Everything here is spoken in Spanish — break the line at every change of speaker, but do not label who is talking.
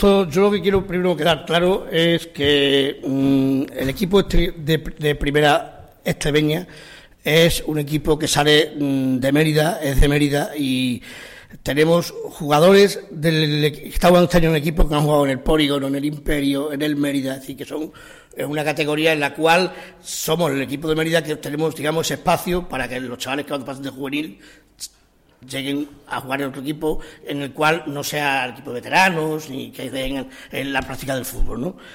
esto, yo lo que quiero primero quedar claro es que el equipo de primera extremeña es un equipo que sale de Mérida, es de Mérida, y tenemos jugadores que están jugando este año en el equipo que han jugado en el Polígono, en el Imperio, en el Mérida, es decir, que son una categoría en la cual somos el equipo de Mérida que tenemos, digamos, espacio para que los chavales que pasan de juvenil lleguen a jugar en otro equipo en el cual no sea el equipo de veteranos ni que estén en la práctica del fútbol, ¿no?